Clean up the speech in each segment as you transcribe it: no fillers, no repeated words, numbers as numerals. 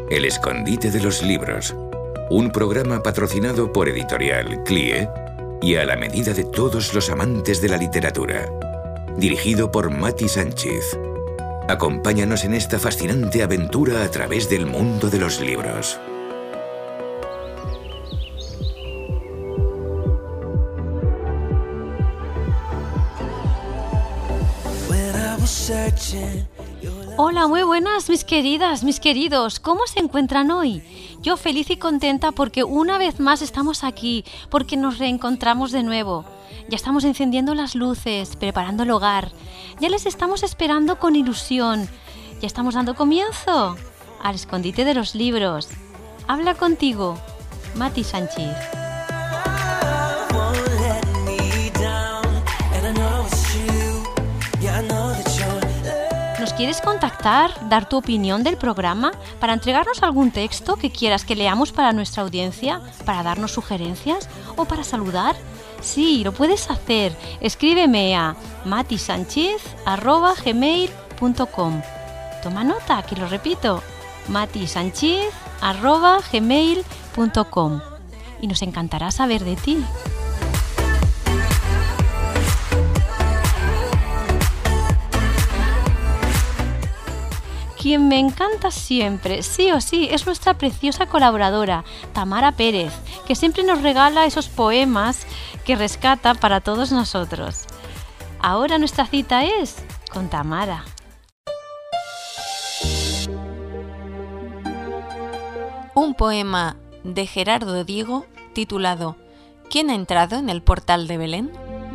El escondite de los libros, un programa patrocinado por Editorial CLIE y a la medida de todos los amantes de la literatura. Dirigido por Mati Sánchez. Acompáñanos en esta fascinante aventura a través del mundo de los libros. Hola, muy buenas mis queridas, mis queridos, ¿cómo se encuentran hoy? Yo feliz y contenta porque una vez más estamos aquí, porque nos reencontramos de nuevo. Ya estamos encendiendo las luces, preparando el hogar, ya les estamos esperando con ilusión, ya estamos dando comienzo al escondite de los libros. Habla contigo, Mati Sánchez. ¿Nos quieres contactar, dar tu opinión del programa, para entregarnos algún texto que quieras que leamos para nuestra audiencia, para darnos sugerencias o para saludar? Sí, lo puedes hacer. Escríbeme a matisanchez@gmail.com. Toma nota, que lo repito, matisanchez@gmail.com. Y nos encantará saber de ti. Quien me encanta siempre, sí o sí, es nuestra preciosa colaboradora, Tamara Pérez, que siempre nos regala esos poemas que rescata para todos nosotros. Ahora nuestra cita es con Tamara. Un poema de Gerardo Diego titulado ¿Quién ha entrado en el portal de Belén?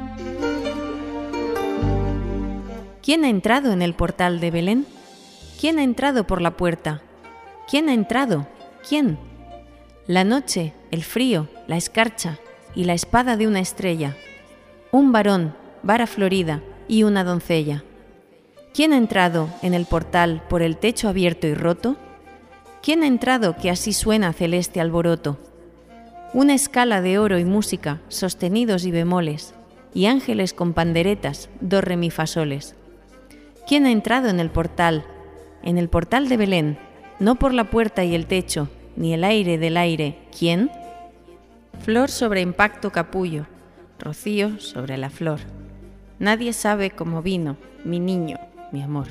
¿Quién ha entrado en el portal de Belén? ¿Quién ha entrado por la puerta? ¿Quién ha entrado? ¿Quién? La noche, el frío, la escarcha y la espada de una estrella. Un varón, vara florida y una doncella. ¿Quién ha entrado en el portal por el techo abierto y roto? ¿Quién ha entrado que así suena celeste alboroto? Una escala de oro y música, sostenidos y bemoles, y ángeles con panderetas, do re mi fa soles. ¿Quién ha entrado en el portal de Belén, no por la puerta y el techo, ni el aire del aire? ¿Quién? Flor sobre impacto capullo, rocío sobre la flor. Nadie sabe cómo vino, mi niño, mi amor.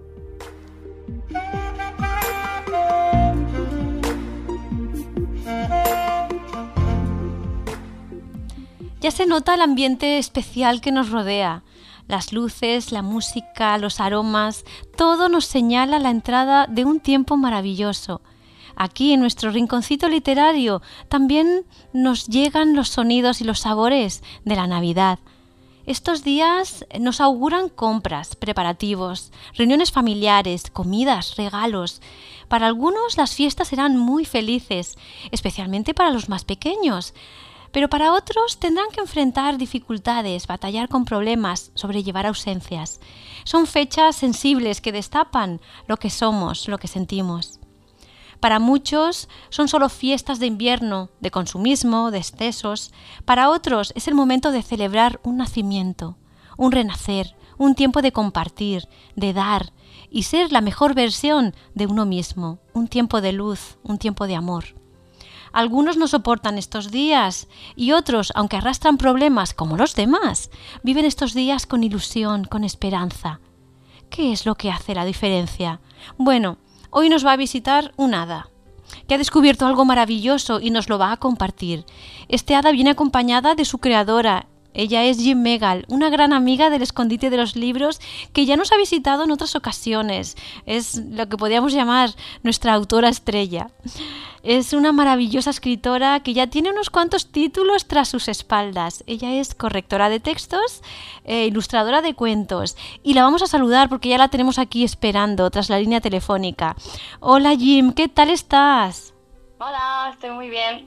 Ya se nota el ambiente especial que nos rodea. Las luces, la música, los aromas, todo nos señala la entrada de un tiempo maravilloso. Aquí, en nuestro rinconcito literario, también nos llegan los sonidos y los sabores de la Navidad. Estos días nos auguran compras, preparativos, reuniones familiares, comidas, regalos. Para algunos las fiestas serán muy felices, especialmente para los más pequeños. Pero para otros tendrán que enfrentar dificultades, batallar con problemas, sobrellevar ausencias. Son fechas sensibles que destapan lo que somos, lo que sentimos. Para muchos son solo fiestas de invierno, de consumismo, de excesos. Para otros es el momento de celebrar un nacimiento, un renacer, un tiempo de compartir, de dar y ser la mejor versión de uno mismo, un tiempo de luz, un tiempo de amor. Algunos no soportan estos días y otros, aunque arrastran problemas como los demás, viven estos días con ilusión, con esperanza. ¿Qué es lo que hace la diferencia? Bueno, hoy nos va a visitar un hada que ha descubierto algo maravilloso y nos lo va a compartir. Este hada viene acompañada de su creadora. Ella es Jim Megal, una gran amiga del escondite de los libros que ya nos ha visitado en otras ocasiones. Es lo que podríamos llamar nuestra autora estrella. Es una maravillosa escritora que ya tiene unos cuantos títulos tras sus espaldas. Ella es correctora de textos, ilustradora de cuentos. Y la vamos a saludar porque ya la tenemos aquí esperando tras la línea telefónica. Hola Jim, ¿qué tal estás? Hola, estoy muy bien.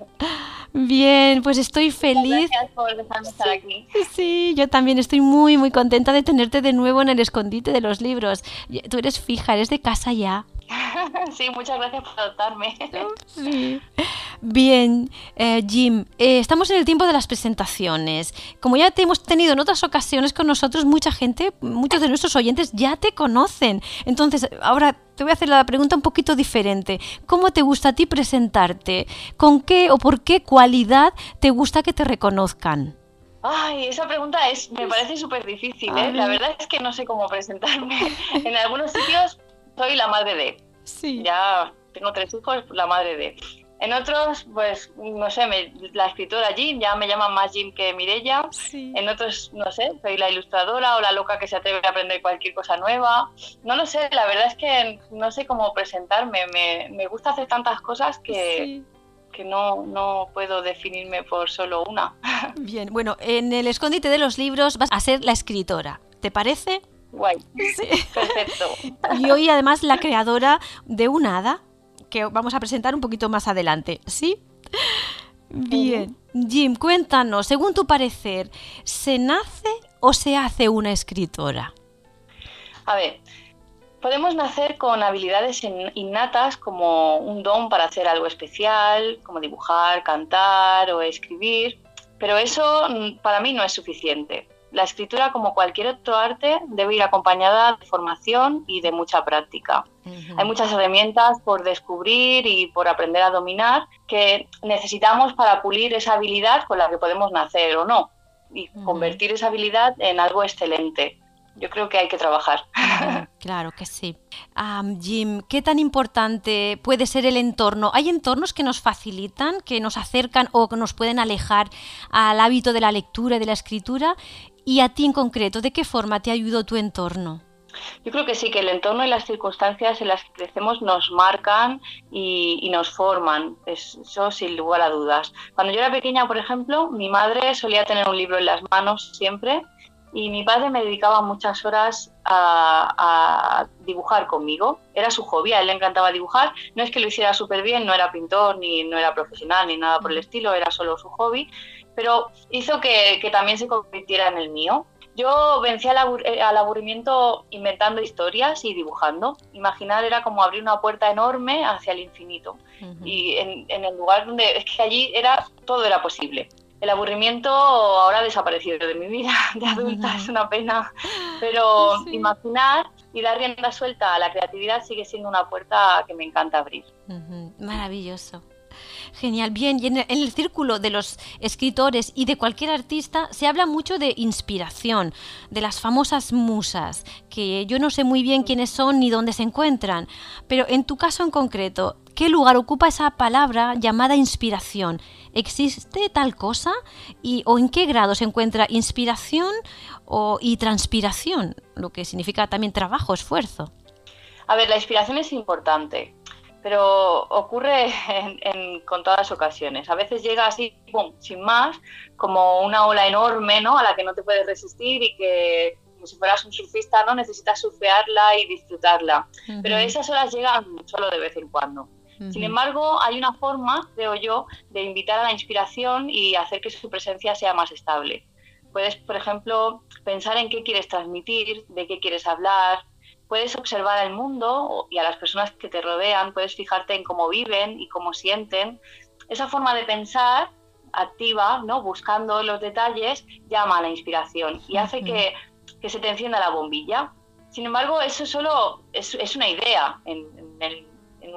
Bien, pues estoy feliz. Gracias por dejarme estar aquí. Sí, yo también estoy muy, muy contenta de tenerte de nuevo en el escondite de los libros. Tú eres fija, eres de casa ya. Sí, muchas gracias por adoptarme. Sí. Bien, Jim, estamos en el tiempo de las presentaciones. Como ya te hemos tenido en otras ocasiones con nosotros, mucha gente, muchos de nuestros oyentes ya te conocen. Entonces, ahora te voy a hacer la pregunta un poquito diferente. ¿Cómo te gusta a ti presentarte? ¿Con qué o por qué cualidad te gusta que te reconozcan? Ay, esa pregunta me parece súper difícil, ¿eh? La verdad es que no sé cómo presentarme. En algunos sitios soy la madre de. Sí. Ya tengo 3 hijos, la madre de. En otros, pues, no sé, la escritora Jim, ya me llaman más Jim que Mireia. Sí. En otros, no sé, soy la ilustradora o la loca que se atreve a aprender cualquier cosa nueva. No lo sé, la verdad es que no sé cómo presentarme. Me gusta hacer tantas cosas que no puedo definirme por solo una. Bien, bueno, en el escondite de los libros vas a ser la escritora, ¿te parece? Guay, Sí. perfecto. Y hoy además la creadora de un hada que vamos a presentar un poquito más adelante, ¿sí? Bien, Jim, cuéntanos, según tu parecer, ¿se nace o se hace una escritora? A ver, podemos nacer con habilidades innatas como un don para hacer algo especial, como dibujar, cantar o escribir, pero eso para mí no es suficiente. La escritura, como cualquier otro arte, debe ir acompañada de formación y de mucha práctica. Hay muchas herramientas por descubrir y por aprender a dominar que necesitamos para pulir esa habilidad con la que podemos nacer o no y convertir esa habilidad en algo excelente. Yo creo que hay que trabajar. Claro que sí. Jim, ¿qué tan importante puede ser el entorno? ¿Hay entornos que nos facilitan, que nos acercan o que nos pueden alejar al hábito de la lectura y de la escritura? Y a ti en concreto, ¿de qué forma te ayudó tu entorno? Yo creo que sí, que el entorno y las circunstancias en las que crecemos nos marcan y nos forman, eso sin lugar a dudas. Cuando yo era pequeña, por ejemplo, mi madre solía tener un libro en las manos siempre y mi padre me dedicaba muchas horas a dibujar conmigo. Era su hobby, a él le encantaba dibujar. No es que lo hiciera súper bien, no era pintor, ni no era profesional, ni nada por el estilo, era solo su hobby, pero hizo que también se convirtiera en el mío. Yo vencí al aburrimiento inventando historias y dibujando. Imaginar era como abrir una puerta enorme hacia el infinito. Y en el lugar donde... Es que allí todo era posible. El aburrimiento ahora ha desaparecido de mi vida de adulta, es una pena. Pero sí, imaginar y dar rienda suelta a la creatividad sigue siendo una puerta que me encanta abrir. Maravilloso. Genial, bien, y en el círculo de los escritores y de cualquier artista se habla mucho de inspiración, de las famosas musas, que yo no sé muy bien quiénes son ni dónde se encuentran, pero en tu caso en concreto, ¿qué lugar ocupa esa palabra llamada inspiración? ¿Existe tal cosa? ¿O en qué grado se encuentra inspiración y transpiración? Lo que significa también trabajo, esfuerzo. A ver, la inspiración es importante, pero ocurre con todas las ocasiones. A veces llega así, ¡pum!, sin más, como una ola enorme, ¿no?, a la que no te puedes resistir y que, como si fueras un surfista, ¿no?, necesitas surfearla y disfrutarla. Pero esas olas llegan solo de vez en cuando. Sin embargo, hay una forma, creo yo, de invitar a la inspiración y hacer que su presencia sea más estable. Puedes, por ejemplo, pensar en qué quieres transmitir, de qué quieres hablar. Puedes observar al mundo y a las personas que te rodean, puedes fijarte en cómo viven y cómo sienten. Esa forma de pensar activa, ¿no?, buscando los detalles, llama a la inspiración y hace que se te encienda la bombilla. Sin embargo, eso solo es una idea. En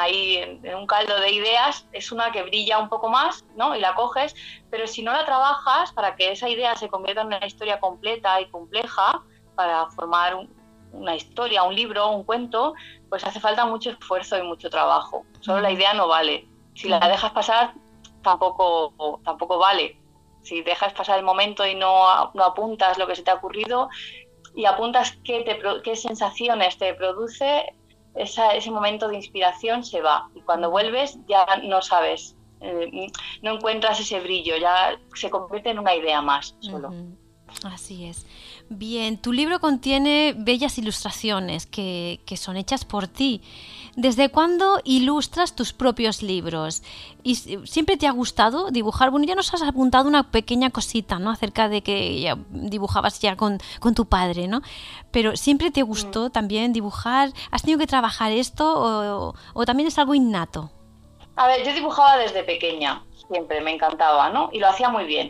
un caldo de ideas es una que brilla un poco más, ¿no?, y la coges, pero si no la trabajas para que esa idea se convierta en una historia completa y compleja, para formar una historia, un libro, un cuento, pues hace falta mucho esfuerzo y mucho trabajo. Solo la idea no vale. Si la dejas pasar, tampoco vale. Si dejas pasar el momento y no apuntas lo que se te ha ocurrido y apuntas qué sensaciones te produce, ese momento de inspiración se va. Y cuando vuelves ya no sabes, no encuentras ese brillo, ya se convierte en una idea más solo. Así es. Bien, tu libro contiene bellas ilustraciones que son hechas por ti. ¿Desde cuándo ilustras tus propios libros? ¿Y siempre te ha gustado dibujar? Bueno, ya nos has apuntado una pequeña cosita, ¿no?, acerca de que ya dibujabas ya con tu padre, ¿no? Pero ¿siempre te gustó también dibujar? ¿Has tenido que trabajar esto o también es algo innato? A ver, yo dibujaba desde pequeña, siempre, me encantaba, ¿no? Y lo hacía muy bien.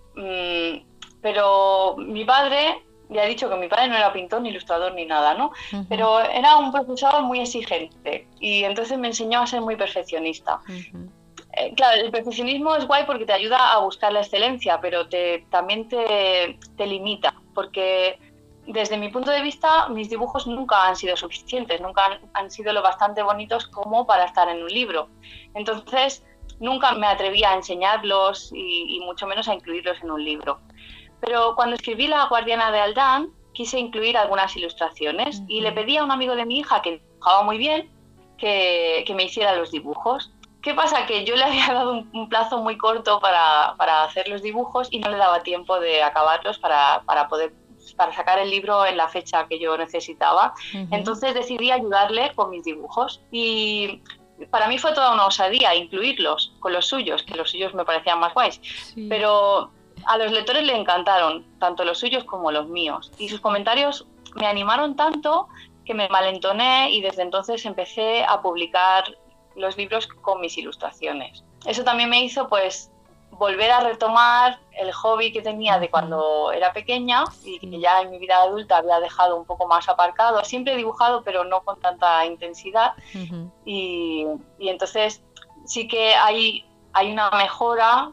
Pero mi padre, ya he dicho que mi padre no era pintor, ni ilustrador, ni nada, ¿no? Uh-huh. Pero era un profesor muy exigente y entonces me enseñó a ser muy perfeccionista. Uh-huh. Claro, el perfeccionismo es guay porque te ayuda a buscar la excelencia, pero también te limita, porque desde mi punto de vista mis dibujos nunca han sido suficientes, nunca han sido lo bastante bonitos como para estar en un libro. Entonces nunca me atreví a enseñarlos y mucho menos a incluirlos en un libro. Pero cuando escribí La guardiana de Aldán quise incluir algunas ilustraciones y le pedí a un amigo de mi hija que dibujaba muy bien que me hiciera los dibujos. ¿Qué pasa? Que yo le había dado un plazo muy corto para hacer los dibujos y no le daba tiempo de acabarlos para sacar el libro en la fecha que yo necesitaba. Uh-huh. Entonces decidí ayudarle con mis dibujos y para mí fue toda una osadía incluirlos con los suyos, que los suyos me parecían más guays. Sí. Pero a los lectores le encantaron, tanto los suyos como los míos. Y sus comentarios me animaron tanto que me malentoné y desde entonces empecé a publicar los libros con mis ilustraciones. Eso también me hizo pues volver a retomar el hobby que tenía de cuando era pequeña y que ya en mi vida adulta había dejado un poco más aparcado. Siempre he dibujado, pero no con tanta intensidad. Uh-huh. Y entonces sí que hay una mejora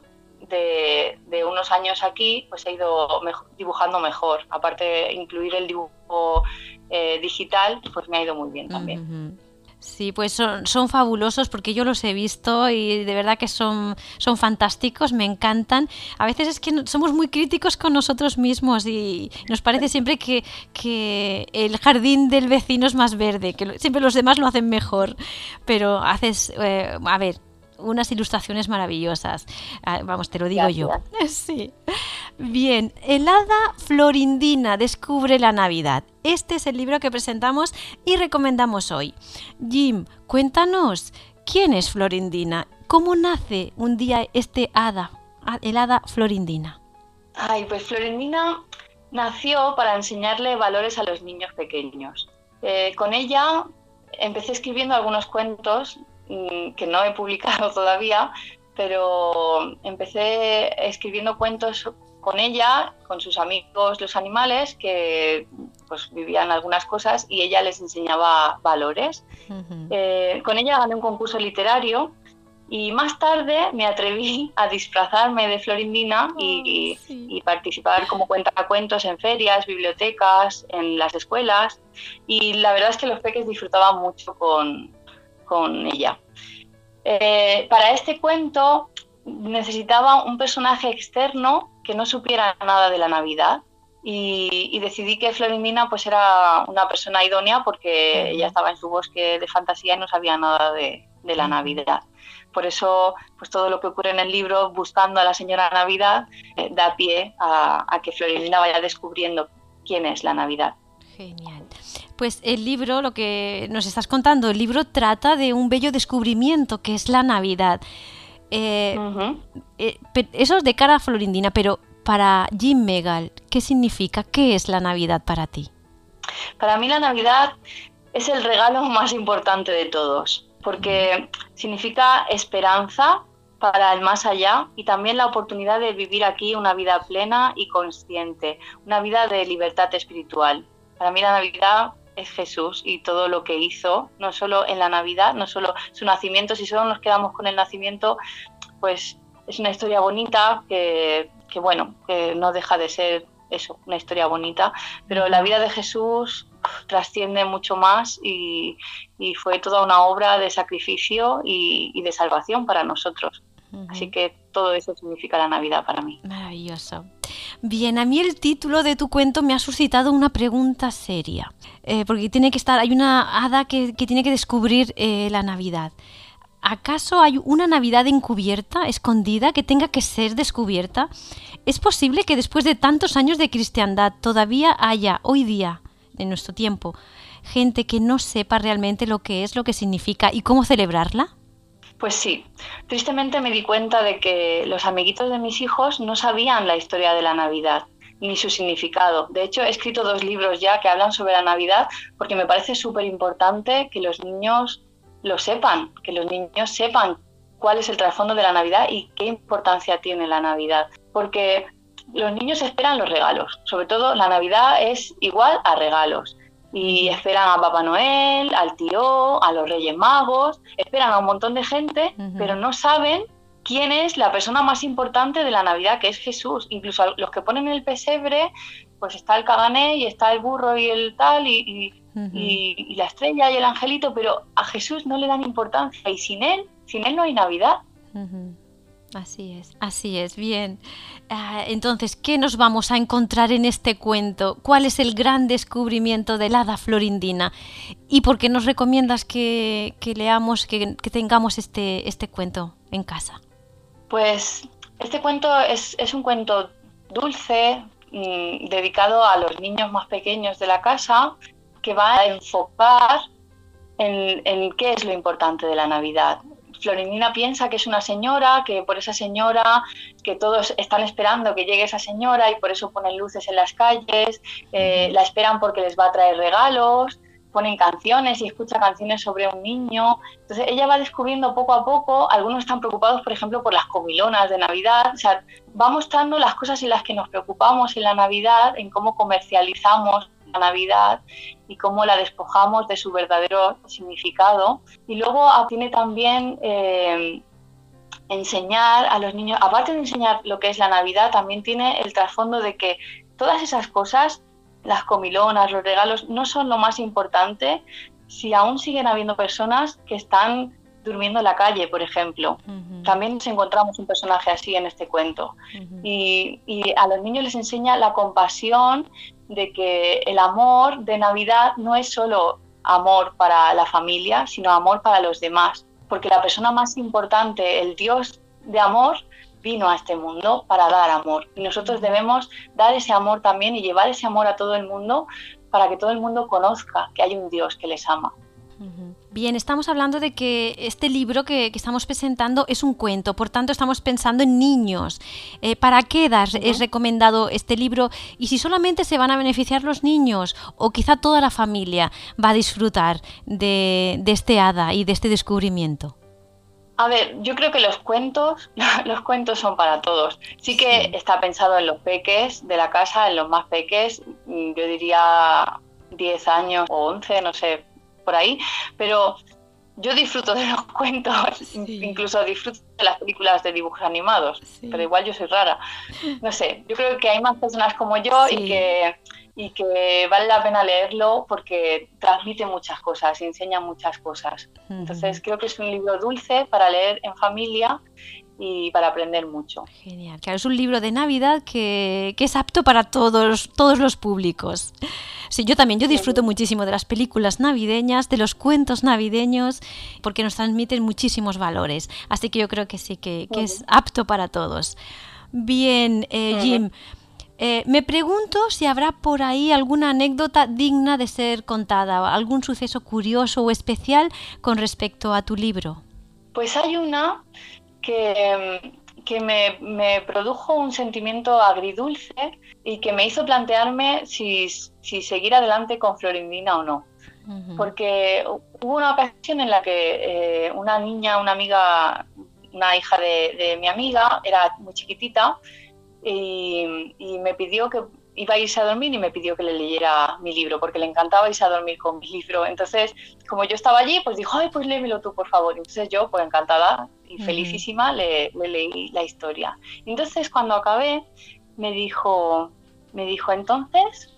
de unos años aquí, pues he ido dibujando mejor. Aparte de incluir el dibujo digital, pues me ha ido muy bien también. Uh-huh. Sí, pues son fabulosos porque yo los he visto y de verdad que son fantásticos, me encantan. A veces es que somos muy críticos con nosotros mismos y nos parece siempre que el jardín del vecino es más verde, que siempre los demás lo hacen mejor, pero haces, a ver, unas ilustraciones maravillosas. Vamos, te lo digo. Gracias. Yo. Sí. Bien, el hada Florindina descubre la Navidad. Este es el libro que presentamos y recomendamos hoy. Jim, cuéntanos, ¿quién es Florindina? ¿Cómo nace un día este hada, el hada Florindina? Ay, pues Florindina nació para enseñarle valores a los niños pequeños. Con ella empecé escribiendo algunos cuentos que no he publicado todavía, pero empecé escribiendo cuentos con ella, con sus amigos los animales, que pues vivían algunas cosas y ella les enseñaba valores. Uh-huh. Con ella gané un concurso literario y más tarde me atreví a disfrazarme de Florindina y participar como cuentacuentos en ferias, bibliotecas, en las escuelas, y la verdad es que los peques disfrutaban mucho con ella. Para este cuento necesitaba un personaje externo que no supiera nada de la Navidad y decidí que Florindina pues era una persona idónea porque ella estaba en su bosque de fantasía y no sabía nada de la Navidad. Por eso pues todo lo que ocurre en el libro, buscando a la señora Navidad, da pie a que Florindina vaya descubriendo quién es la Navidad. Genial. Pues el libro, lo que nos estás contando, el libro trata de un bello descubrimiento que es la Navidad. Uh-huh. Eso es de cara a Florindina, pero para Jim Megal, ¿qué significa? ¿Qué es la Navidad para ti? Para mí la Navidad es el regalo más importante de todos, porque significa esperanza para el más allá y también la oportunidad de vivir aquí una vida plena y consciente, una vida de libertad espiritual. Para mí la Navidad es Jesús y todo lo que hizo, no solo en la Navidad, no solo su nacimiento. Si solo nos quedamos con el nacimiento, pues es una historia bonita que no deja de ser eso, una historia bonita, pero la vida de Jesús trasciende mucho más y fue toda una obra de sacrificio y de salvación para nosotros. Uh-huh. Así que todo eso significa la Navidad para mí. Maravilloso. Bien, a mí el título de tu cuento me ha suscitado una pregunta seria, porque hay una hada que tiene que descubrir la Navidad. ¿Acaso hay una Navidad encubierta, escondida, que tenga que ser descubierta? ¿Es posible que después de tantos años de cristiandad todavía haya, hoy día, en nuestro tiempo, gente que no sepa realmente lo que es, lo que significa y cómo celebrarla? Pues sí, tristemente me di cuenta de que los amiguitos de mis hijos no sabían la historia de la Navidad ni su significado. De hecho, he escrito 2 libros ya que hablan sobre la Navidad porque me parece súper importante que los niños lo sepan, que los niños sepan cuál es el trasfondo de la Navidad y qué importancia tiene la Navidad. Porque los niños esperan los regalos, sobre todo la Navidad es igual a regalos. Y esperan a Papá Noel, al tío, a los Reyes Magos, esperan a un montón de gente, pero no saben quién es la persona más importante de la Navidad, que es Jesús. Incluso los que ponen el pesebre, pues está el cagané y está el burro y el tal y la estrella y el angelito, pero a Jesús no le dan importancia y sin él no hay Navidad. Así es, bien. Entonces, ¿qué nos vamos a encontrar en este cuento? ¿Cuál es el gran descubrimiento de la hada Florindina? ¿Y por qué nos recomiendas que leamos, que tengamos este cuento en casa? Pues este cuento es un cuento dulce, dedicado a los niños más pequeños de la casa, que va a enfocar en qué es lo importante de la Navidad. Florindina piensa que es una señora, que por esa señora, que todos están esperando que llegue esa señora y por eso ponen luces en las calles, la esperan porque les va a traer regalos, ponen canciones y escucha canciones sobre un niño. Entonces ella va descubriendo poco a poco, algunos están preocupados, por ejemplo, por las comilonas de Navidad, o sea, va mostrando las cosas en las que nos preocupamos en la Navidad, en cómo comercializamos la Navidad y cómo la despojamos de su verdadero significado. Y luego tiene también enseñar a los niños, aparte de enseñar lo que es la Navidad, también tiene el trasfondo de que todas esas cosas, las comilonas, los regalos, no son lo más importante si aún siguen habiendo personas que están durmiendo en la calle, por ejemplo. También nos encontramos un personaje así en este cuento. Y a los niños les enseña la compasión de que el amor de Navidad no es solo amor para la familia, sino amor para los demás. Porque la persona más importante, el Dios de amor, vino a este mundo para dar amor. Y nosotros debemos dar ese amor también y llevar ese amor a todo el mundo para que todo el mundo conozca que hay un Dios que les ama. Bien, estamos hablando de que este libro que estamos presentando es un cuento, por tanto estamos pensando en niños. ¿Para qué edad es recomendado este libro? Y si solamente se van a beneficiar los niños o quizá toda la familia va a disfrutar de este hada y de este descubrimiento. A ver, yo creo que los cuentos son para todos. Sí que está pensado en los peques de la casa, en los más peques, yo diría 10 años o 11, no sé, por ahí, pero yo disfruto de los cuentos, incluso disfruto de las películas de dibujos animados, pero igual yo soy rara. No sé, yo creo que hay más personas como yo y que vale la pena leerlo porque transmite muchas cosas y enseña muchas cosas. Entonces creo que es un libro dulce para leer en familia y para aprender mucho. Genial, claro, es un libro de Navidad que es apto para todos los públicos. Sí, yo disfruto muchísimo de las películas navideñas, de los cuentos navideños, porque nos transmiten muchísimos valores. Así que yo creo que sí, que es apto para todos. Bien, Jim, me pregunto si habrá por ahí alguna anécdota digna de ser contada, algún suceso curioso o especial con respecto a tu libro. Pues hay una que me produjo un sentimiento agridulce y que me hizo plantearme si seguir adelante con Florindina o no. Porque hubo una ocasión en la que una niña, una amiga, una hija de mi amiga, era muy chiquitita y me pidió que iba a irse a dormir y me pidió que le leyera mi libro porque le encantaba irse a dormir con mi libro. Entonces, como yo estaba allí, pues dijo, ay, pues léemelo tú, por favor. Entonces yo, pues encantada y felicísima, le leí la historia. Entonces, cuando acabé, me dijo, entonces,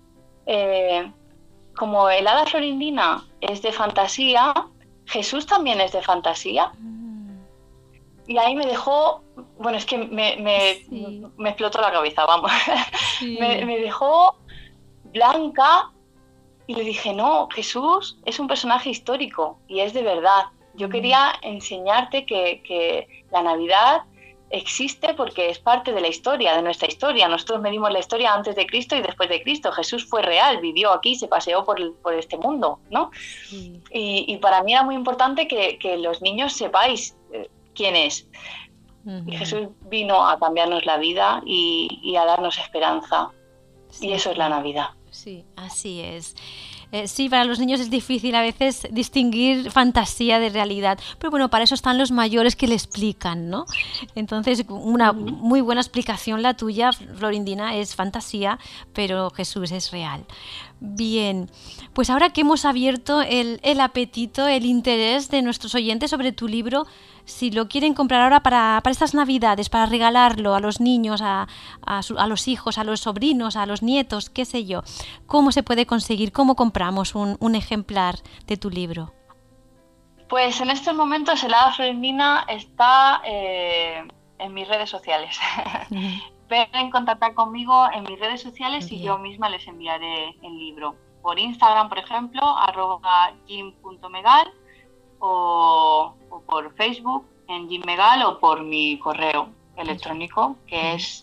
como el hada Florindina es de fantasía, ¿Jesús también es de fantasía? Y ahí me dejó, bueno, es que me explotó la cabeza, vamos. Me dejó blanca y le dije, no, Jesús es un personaje histórico y es de verdad. Yo quería enseñarte que la Navidad existe porque es parte de la historia, de nuestra historia. Nosotros medimos la historia antes de Cristo y después de Cristo. Jesús fue real, vivió aquí, se paseó por este mundo, ¿no? Y para mí era muy importante que los niños sepáis quién es. Y Jesús vino a cambiarnos la vida y a darnos esperanza. Y eso es la Navidad. Sí, así es. Sí, para los niños es difícil a veces distinguir fantasía de realidad, pero bueno, para eso están los mayores que le explican, ¿no? Entonces, una muy buena explicación la tuya, Florindina, es fantasía, pero Jesús es real. Bien, pues ahora que hemos abierto el apetito, el interés de nuestros oyentes sobre tu libro, si lo quieren comprar ahora para estas Navidades, para regalarlo a los niños, a los hijos, a los sobrinos, a los nietos, qué sé yo, ¿cómo se puede conseguir? ¿Cómo compramos un ejemplar de tu libro? Pues en estos momentos el Hada Florindina está en mis redes sociales. Pueden contactar conmigo en mis redes sociales y yo misma les enviaré el libro. Por Instagram, por ejemplo, @jim.megal o por Facebook en Jim Megal o por mi correo electrónico que es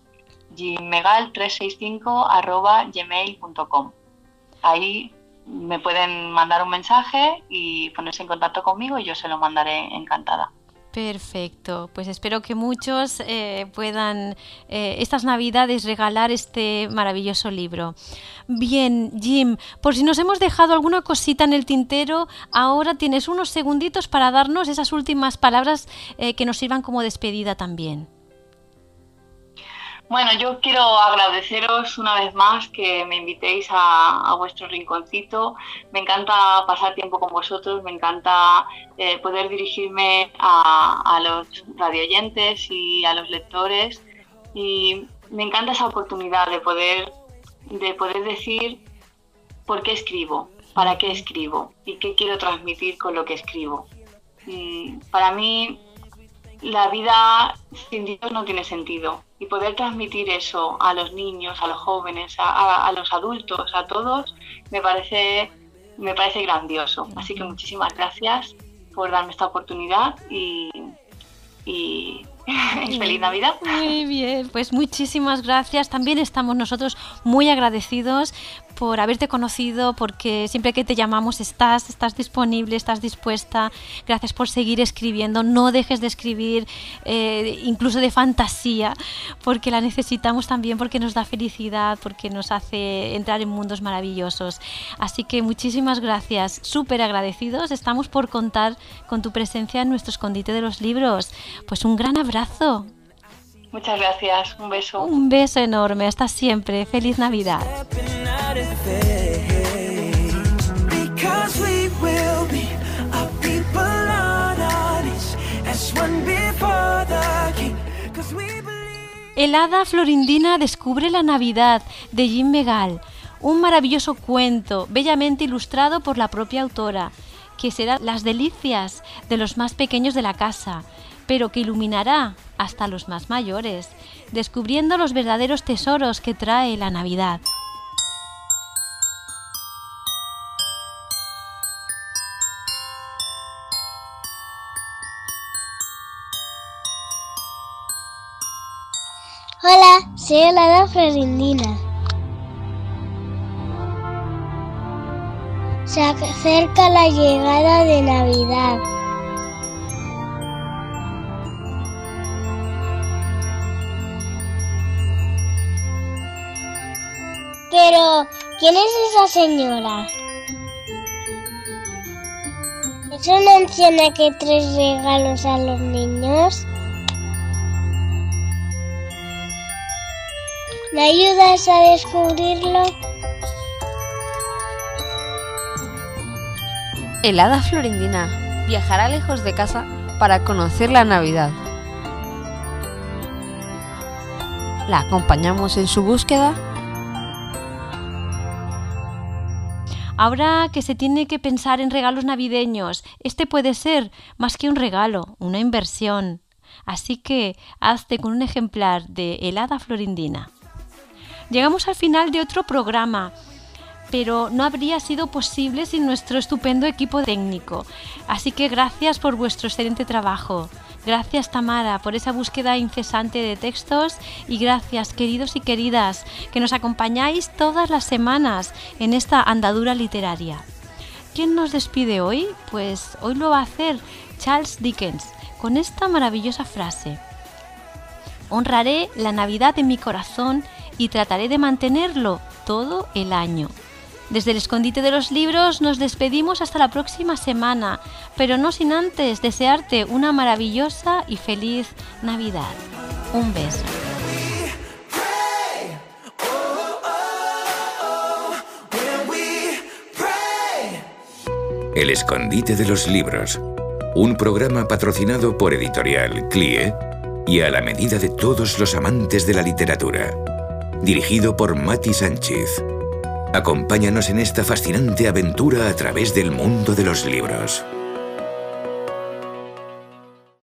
jimmegal365@gmail.com. Ahí me pueden mandar un mensaje y ponerse en contacto conmigo y yo se lo mandaré encantada. Perfecto, pues espero que muchos puedan estas Navidades regalar este maravilloso libro. Bien, Jim, por si nos hemos dejado alguna cosita en el tintero, ahora tienes unos segunditos para darnos esas últimas palabras que nos sirvan como despedida también. Bueno, yo quiero agradeceros una vez más que me invitéis a vuestro rinconcito. Me encanta pasar tiempo con vosotros, me encanta poder dirigirme a los radioyentes y a los lectores. Y me encanta esa oportunidad de poder decir por qué escribo, para qué escribo y qué quiero transmitir con lo que escribo. Para mí, la vida sin Dios no tiene sentido. Y poder transmitir eso a los niños, a los jóvenes, a los adultos, a todos, me parece grandioso. Así que muchísimas gracias por darme esta oportunidad y feliz Navidad. Muy bien, pues muchísimas gracias. También estamos nosotros muy agradecidos por haberte conocido, porque siempre que te llamamos estás disponible, estás dispuesta. Gracias por seguir escribiendo, no dejes de escribir, incluso de fantasía, porque la necesitamos también, porque nos da felicidad, porque nos hace entrar en mundos maravillosos. Así que muchísimas gracias, súper agradecidos. Estamos por contar con tu presencia en nuestro escondite de los libros. Pues un gran abrazo. Muchas gracias, un beso. Un beso enorme, hasta siempre. Feliz Navidad. El Hada Florindina descubre la Navidad, de Jim Megal, un maravilloso cuento bellamente ilustrado por la propia autora, que será las delicias de los más pequeños de la casa, pero que iluminará hasta los más mayores, descubriendo los verdaderos tesoros que trae la Navidad. Hola, soy el Hada Florindina. Se acerca la llegada de Navidad. Pero, ¿quién es esa señora? ¿Es una anciana que trae regalos a los niños? ¿Me ayudas a descubrirlo? El Hada Florindina viajará lejos de casa para conocer la Navidad. ¿La acompañamos en su búsqueda? Ahora que se tiene que pensar en regalos navideños, este puede ser más que un regalo, una inversión. Así que hazte con un ejemplar de El Hada Florindina. Llegamos al final de otro programa, pero no habría sido posible sin nuestro estupendo equipo técnico. Así que gracias por vuestro excelente trabajo. Gracias, Tamara, por esa búsqueda incesante de textos, y gracias, queridos y queridas, que nos acompañáis todas las semanas en esta andadura literaria. ¿Quién nos despide hoy? Pues hoy lo va a hacer Charles Dickens con esta maravillosa frase: honraré la Navidad en mi corazón y trataré de mantenerlo todo el año. Desde el escondite de los libros nos despedimos hasta la próxima semana, pero no sin antes desearte una maravillosa y feliz Navidad. Un beso. El escondite de los libros, un programa patrocinado por Editorial CLIE y a la medida de todos los amantes de la literatura. Dirigido por Mati Sánchez. Acompáñanos en esta fascinante aventura a través del mundo de los libros.